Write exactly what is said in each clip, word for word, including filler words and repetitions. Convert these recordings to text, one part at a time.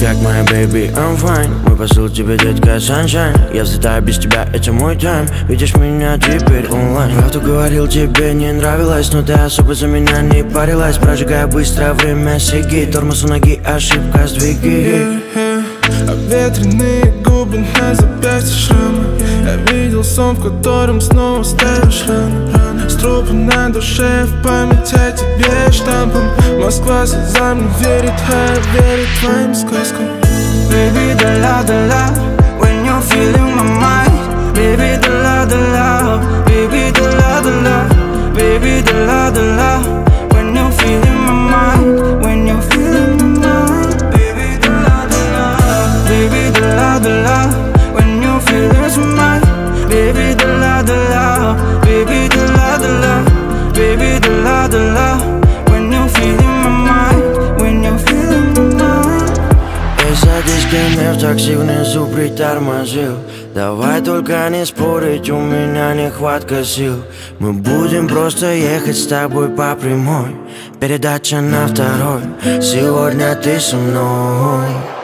как моя baby, I'm fine. Мой посыл тебе, детка, sunshine. Я взлетаю без тебя, это мой тайм. Видишь меня теперь онлайн. Правду говорил, тебе не нравилось, но ты особо за меня не парилась. Прожигая быстро время сиги, тормоз у ноги, ошибка сдвиги. yeah, yeah. Обветренные губы на запястье шрамы. Я видел сон, в котором снова ставишь раны, раны. С трупа на душе, в память о тебе штампом. Москва слезам не верит, а я верю твоим сказкам. Baby, дала-дала, when you're feeling my mind. Baby, дала-дала, baby, дала-дала, baby, дала-дала, when you're feeling my mind, when you're feeling my mind. Baby, дала-дала, baby, дала-дала, when you're feeling my mind. Baby, dala-dala, baby, dala-dala, baby, dala-dala, when you're feeling my mind, when you're feeling my mind. Эй, садись ко мне в такси, внизу притормозил. Давай только не спорить, у меня нехватка сил. Мы будем просто ехать с тобой по прямой. Передача на второй. Сегодня ты со мной.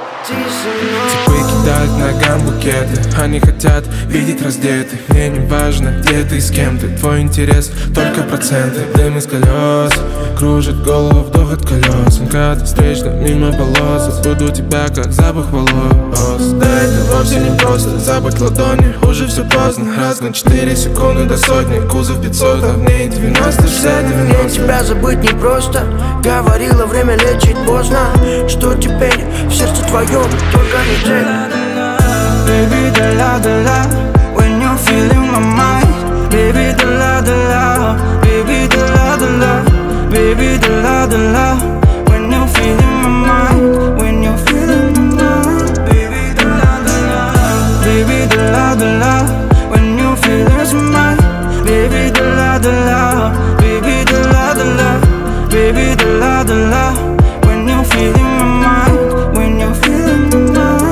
Типы кидают ногам букеты. Они хотят видеть раздетый. Мне не важно, где ты и с кем ты. Твой интерес только проценты. Дым из колес кружит голову, вдох от колес. МКАД встречно мимо полос. Забуду тебя, как запах волос. Да это вовсе не просто запах ладони. Уже все поздно, раз на четыре секунды до сотни. Кузов пятьсот, а в ней девяносто, шестьдесят, девяносто. Тебя забыть не просто. Говорила, время лечить поздно. Что теперь в сердце твоем, только не ты. Baby, dala-dala, when you're feeling my mind. Baby, dala-dala, baby, dala-dala, baby, dala-dala, when you're feeling my mind, when you're feeling my mind. Baby, dala-dala, baby, dala-dala, when you're feeling my mind. Baby, dala-dala, baby, dala-dala, baby, dala-dala, when you're feeling my mind, when you're feeling my mind.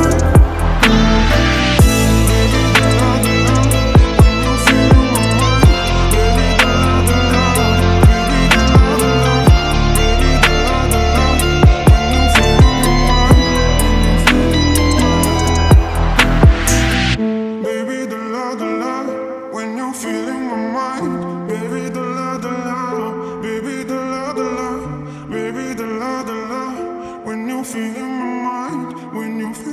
Feeling my mind when you feel